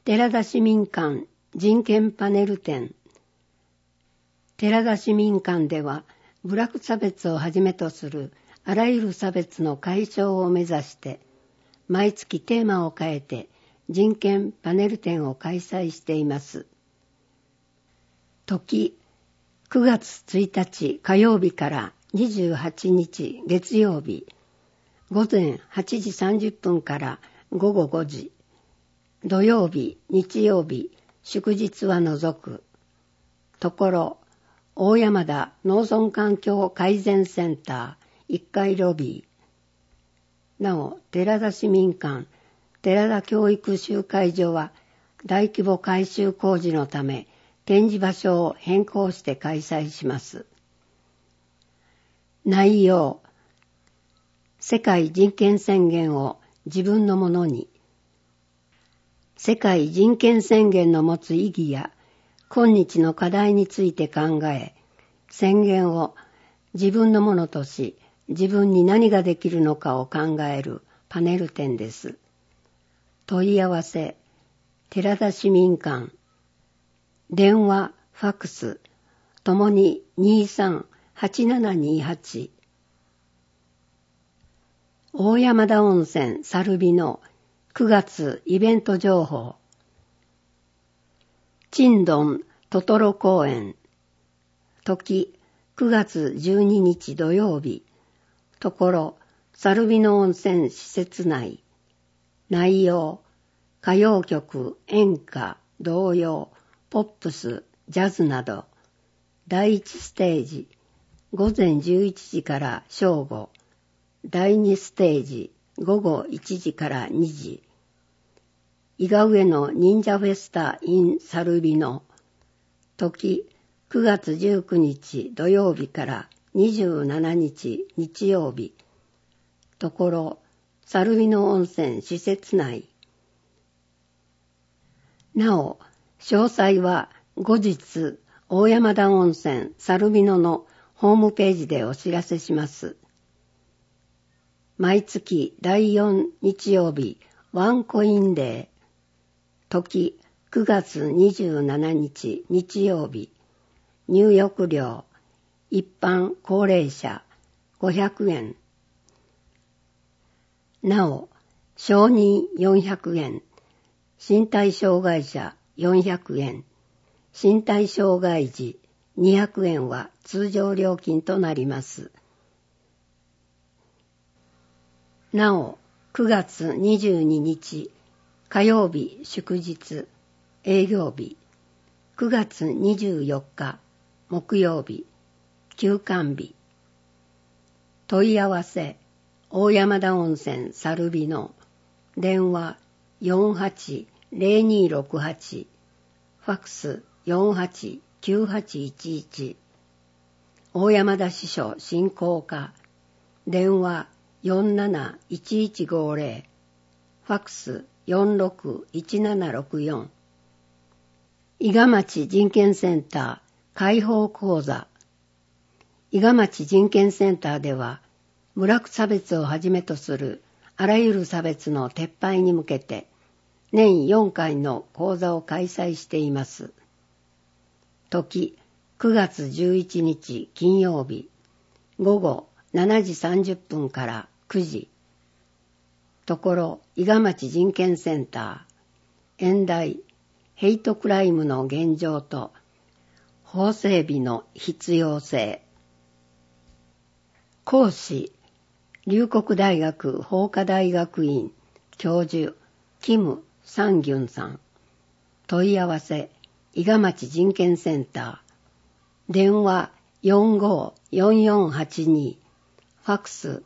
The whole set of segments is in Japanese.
寺田市民館人権パネル展。寺田市民館では、部落差別をはじめとするあらゆる差別の解消を目指して、毎月テーマを変えて人権パネル展を開催しています。時、9月1日火曜日から28日月曜日、午前8時30分から午後5時、土曜日、日曜日、祝日は除く。ところ、大山田農村環境改善センター1階ロビー。なお、寺田市民館、寺田教育集会所は大規模改修工事のため展示場所を変更して開催します。内容、世界人権宣言を自分のものに。世界人権宣言の持つ意義や今日の課題について考え、宣言を自分のものとし、自分に何ができるのかを考えるパネル展です。問い合わせ、寺田市民館、電話、ファックス、ともに23-8728。大山田温泉サルビの9月イベント情報。チンドントトロ公園。時9月12日土曜日。ところサルビの温泉施設内。内容、歌謡曲、演歌、童謡、ポップス、ジャズなど。第1ステージ、午前11時から正午。第2ステージ、午後1時から2時。伊賀上の忍者フェスタ in サルビノ。時9月19日土曜日から27日日曜日。ところサルビノ温泉施設内。なお、詳細は後日大山田温泉サルビノのホームページでお知らせします。毎月第4日曜日ワンコインデー。時9月27日日曜日。入浴料一般高齢者500円。なお、小児400円。身体障害者400円。身体障害児200円は通常料金となります。なお、9月22日火曜日祝日営業日。9月24日木曜日休館日。問い合わせ、大山田温泉サルビノ。電話48-0268。ファックス48-9811。大山田支所振興課。電話47-1150。ファックス46-1764。伊賀町人権センター開放講座。伊賀町人権センターでは、部落差別をはじめとするあらゆる差別の撤廃に向けて、年4回の講座を開催しています。時、9月11日金曜日、午後7時30分から9時。ところ、伊賀町人権センター、演題、ヘイトクライムの現状と、法整備の必要性。講師、龍谷大学法科大学院、教授、キム・サンギュンさん。問い合わせ、伊賀町人権センター。電話45-4482。ファックス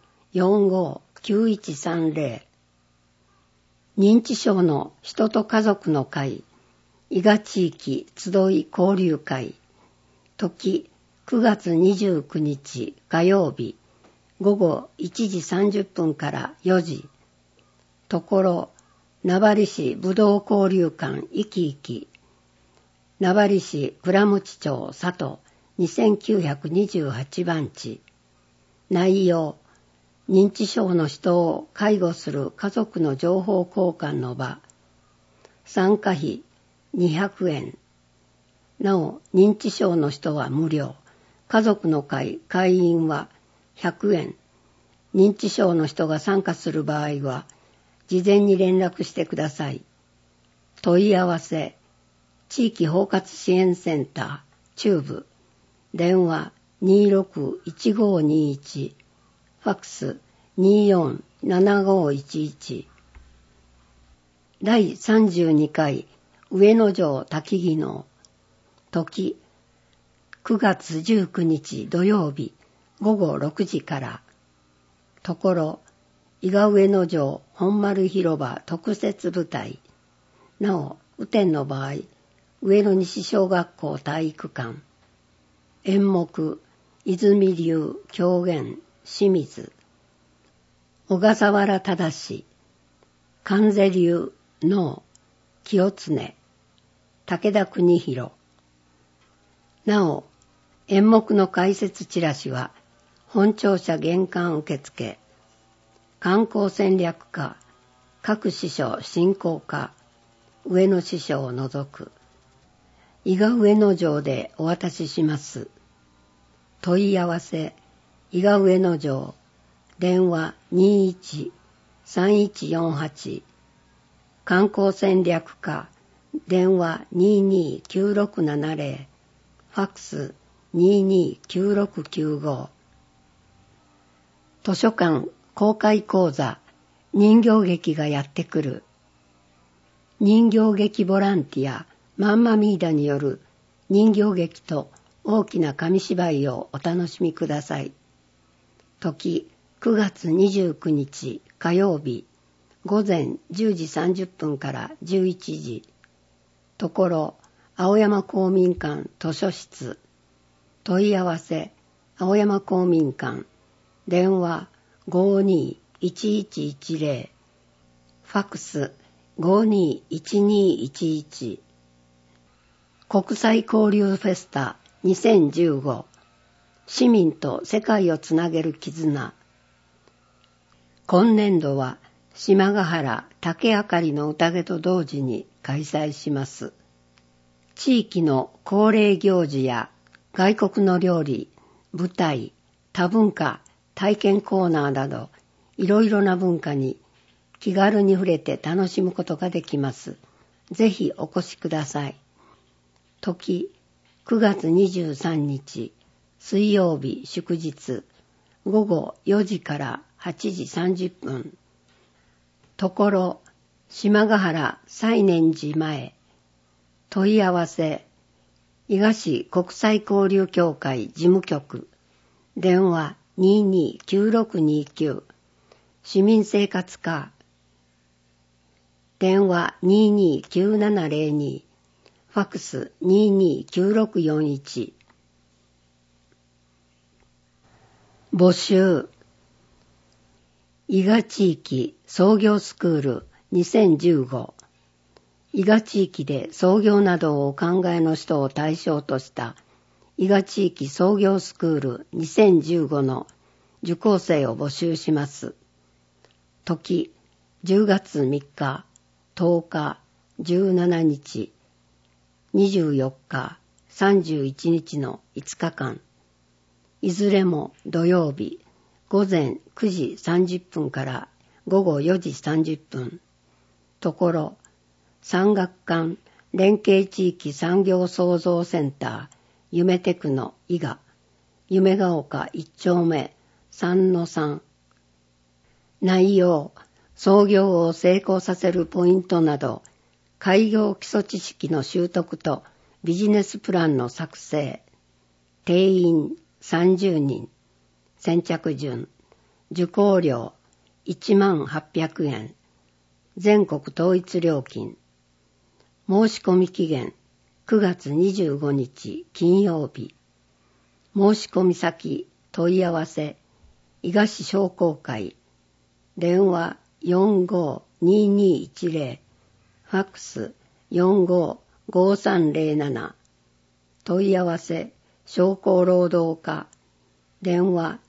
45-9130。認知症の人と家族の会、伊賀地域集い交流会。時9月29日火曜日、午後1時30分から4時。ところ、名張市ぶどう交流館いきいき。名張市倉持町佐藤2928番地。内容、認知症の人を介護する家族の情報交換の場。 参加費200円。なお、認知症の人は無料。家族の会会員は100円。認知症の人が参加する場合は、事前に連絡してください。問い合わせ、地域包括支援センター、中部、電話261521、ファックス247511。第32回上野城滝技能。時、9月19日土曜日午後6時から。ところ、伊賀上野城本丸広場特設舞台。なお、雨天の場合、上野西小学校体育館。演目、泉流狂言清水。小笠原忠、関西流能清常、武田国広。なお、演目の解説チラシは、本庁舎玄関受付、観光戦略課、各支所振興課、上野支所を除く、伊賀上野城でお渡しします。問い合わせ、伊賀上野城、電話21-3148、観光戦略課、電話229670、ファックス229695。図書館公開講座、人形劇がやってくる。人形劇ボランティアマンマミーダによる人形劇と大きな紙芝居をお楽しみください。時、9月29日火曜日、午前10時30分から11時。ところ、青山公民館図書室。問い合わせ、青山公民館。電話521110。ファックス521211。国際交流フェスタ2015。市民と世界をつなげる絆。今年度は島ヶ原竹あかりの宴と同時に開催します。地域の恒例行事や外国の料理、舞台、多文化、体験コーナーなど、いろいろな文化に気軽に触れて楽しむことができます。ぜひお越しください。時、9月23日、水曜日祝日、午後4時から8時30分。ところ、島ヶ原西念寺前。問い合わせ、伊賀市国際交流協会事務局。電話229629。市民生活課。電話229702。ファックス229641。募集。伊賀地域創業スクール2015。伊賀地域で創業などをお考えの人を対象とした伊賀地域創業スクール2015の受講生を募集します。時、10月3日、10日、17日、24日、31日の5日間。いずれも土曜日、午前9時30分から午後4時30分。ところ、産学官連携地域産業創造センター夢テクノ伊賀夢ヶ丘1丁目3-3。内容、創業を成功させるポイントなど、開業基礎知識の習得とビジネスプランの作成。定員30人。先着順。受講料18,800円。全国統一料金。申し込み期限9月25日金曜日。申し込み先問い合わせ伊賀市商工会。電話452210。ファックス455307。問い合わせ商工労働課。電話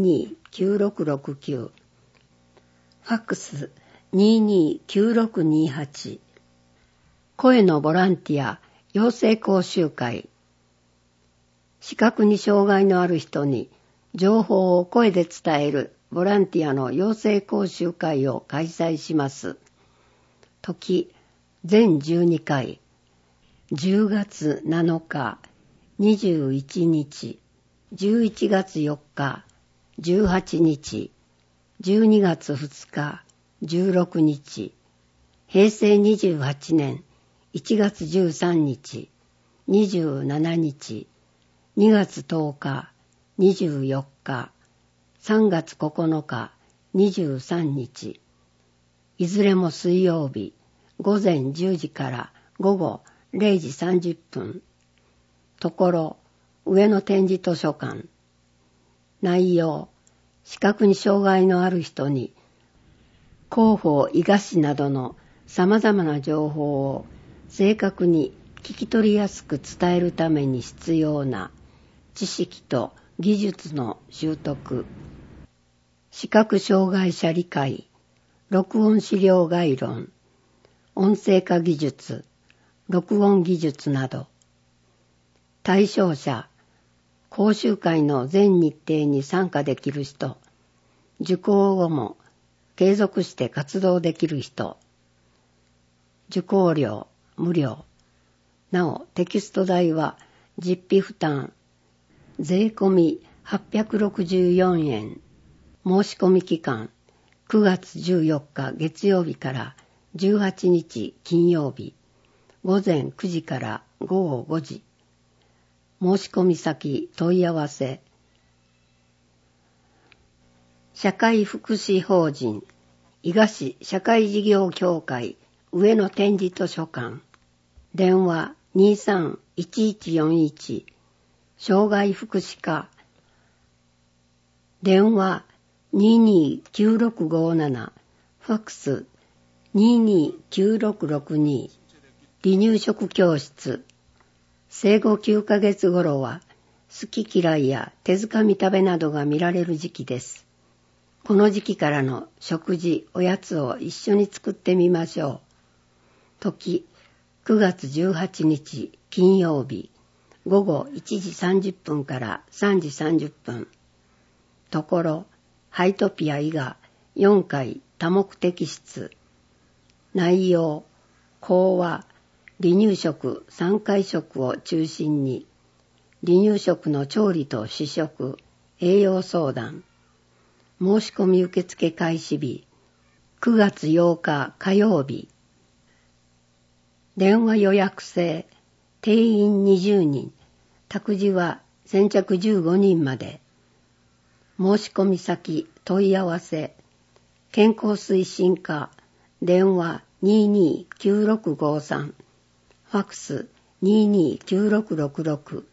229669。ファックス229628。 声のボランティア養成講習会。視覚に障害のある人に情報を声で伝えるボランティアの養成講習会を開催します。時、全12回。10月7日、21日、11月4日、18日、12月2日、16日、平成28年1月13日、27日、2月10日、24日、3月9日、23日、いずれも水曜日、午前10時から午後0時30分。ところ、上野展示図書館。内容、視覚に障害のある人に、広報医学誌などの様々な情報を正確に聞き取りやすく伝えるために必要な知識と技術の習得。視覚障害者理解、録音資料概論、音声化技術、録音技術など。対象者、講習会の全日程に参加できる人、受講後も継続して活動できる人。受講料無料。なお、テキスト代は実費負担。税込み864円。申し込み期間、9月14日月曜日から18日金曜日、午前9時から午後5時。申し込み先問い合わせ。社会福祉法人伊賀市社会事業協会上野展示図書館。電話23-1141障害福祉課。電話229657ファックス229662。離乳食教室。生後9ヶ月頃は好き嫌いや手づかみ食べなどが見られる時期です。この時期からの食事、おやつを一緒に作ってみましょう。時、9月18日金曜日、午後1時30分から3時30分。ところ、ハイトピア伊賀4階多目的室。内容、講話、離乳食3回食を中心に、離乳食の調理と試食、栄養相談。申し込み受付開始日、9月8日火曜日。電話予約制、定員20人、託児は先着15人まで。申し込み先、問い合わせ、健康推進課、電話229653、ファックス229666。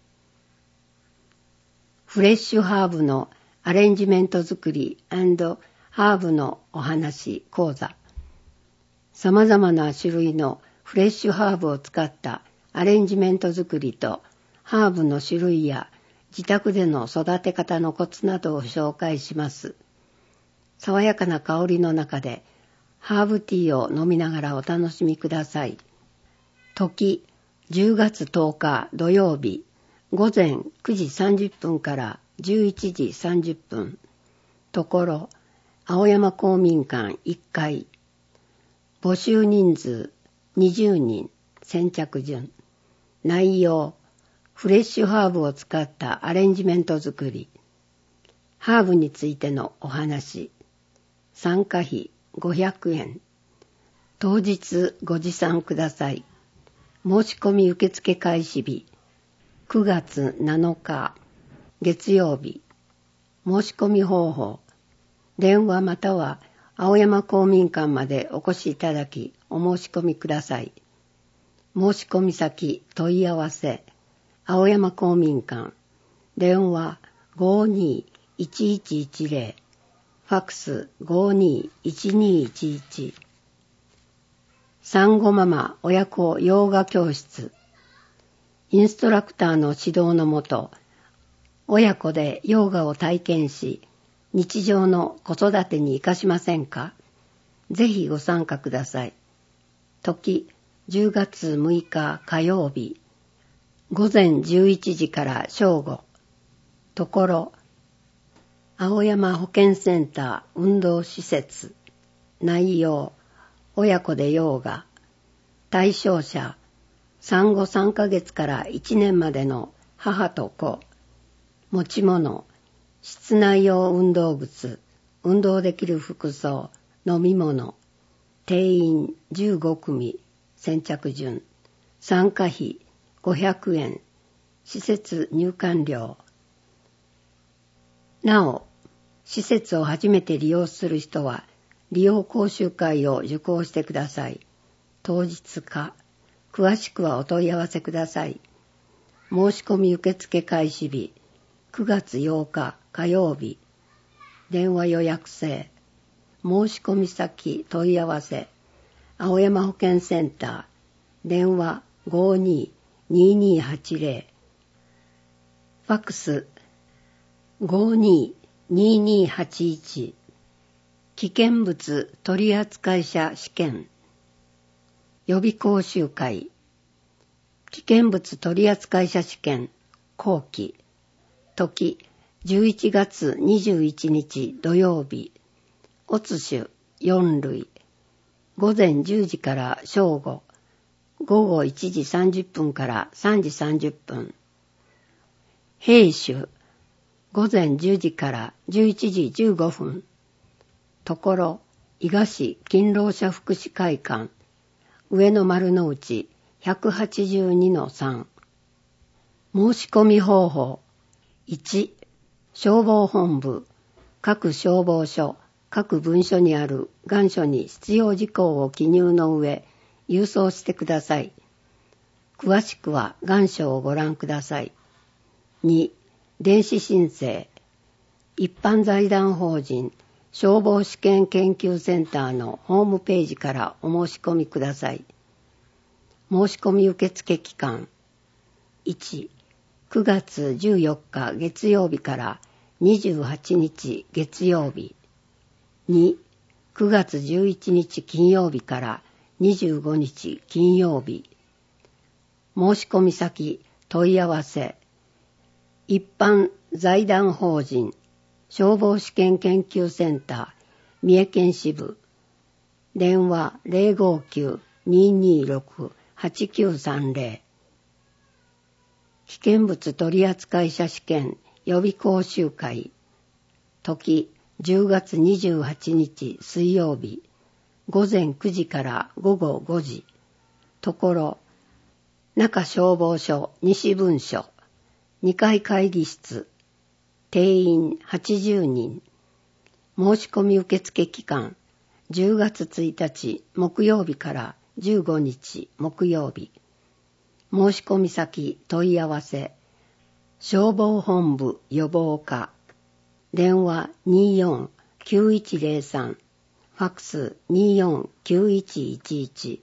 フレッシュハーブのアレンジメント作り&ハーブのお話講座。様々な種類のフレッシュハーブを使ったアレンジメント作りとハーブの種類や自宅での育て方のコツなどを紹介します。爽やかな香りの中でハーブティーを飲みながらお楽しみください。時、10月10日土曜日、午前9時30分から11時30分。ところ、青山公民館1階。募集人数20人、先着順。内容、フレッシュハーブを使ったアレンジメント作り。ハーブについてのお話。参加費500円。当日ご持参ください。申し込み受付開始日、9月7日、月曜日。申し込み方法、電話または青山公民館までお越しいただき、お申し込みください。申し込み先、問い合わせ、青山公民館、電話521110、ファックス521211。産後ママ親子ヨガ教室。インストラクターの指導のもと、親子でヨガを体験し、日常の子育てに活かしませんか？ぜひご参加ください。時、 10月6日火曜日、午前11時から正午。ところ、青山保健センター運動施設。内容、親子でヨガ。対象者、産後3ヶ月から1年までの母と子。持ち物、室内用運動靴、運動できる服装、飲み物。定員15組、先着順。参加費500円。施設入館料。なお、施設を初めて利用する人は、利用講習会を受講してください。当日か。詳しくはお問い合わせください。申し込み受付開始日、9月8日火曜日。電話予約制。申し込み先問い合わせ。青山保健センター。電話52-2280。ファックス52-2281。危険物取扱者試験。予備講習会。危険物取扱者試験後期。時11月21日土曜日。おつしゅ4類。午前10時から正午。午後1時30分から3時30分。閉酒。午前10時から11時15分。ところ、伊賀市勤労者福祉会館。上野丸の内 182-3。申し込み方法。1、消防本部。各消防署、各文書にある願書に必要事項を記入の上、郵送してください。詳しくは願書をご覧ください。2、電子申請。一般財団法人消防試験研究センターのホームページからお申し込みください。申し込み受付期間。1、9月14日月曜日から28日月曜日。2、9月11日金曜日から25日金曜日。申し込み先問い合わせ。一般財団法人消防試験研究センター三重県支部。電話059-226-8930。危険物取扱者試験予備講習会。時10月28日水曜日。午前9時から午後5時。ところ、中消防署西分署。2階会議室。定員80人。申し込み受付期間。10月1日木曜日から15日木曜日。申し込み先問い合わせ。消防本部予防課。電話24-9103。ファックス24-9111。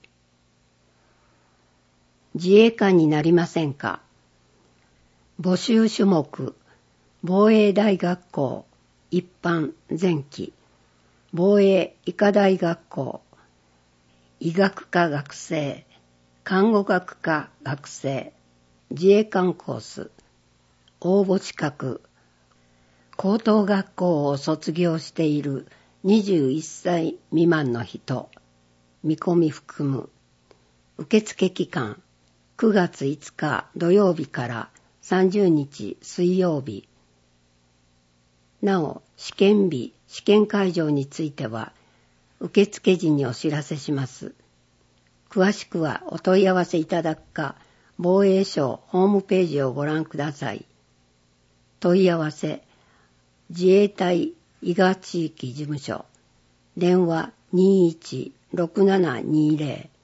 自衛官になりませんか？募集種目。防衛大学校一般前期。防衛医科大学校。医学科学生。看護学科学生。自衛官コース。応募資格。高等学校を卒業している21歳未満の人。見込み含む。受付期間。9月5日土曜日から30日水曜日。なお、試験日、試験会場については、受付時にお知らせします。詳しくはお問い合わせいただくか、防衛省ホームページをご覧ください。問い合わせ、自衛隊伊賀地域事務所。電話21-6720。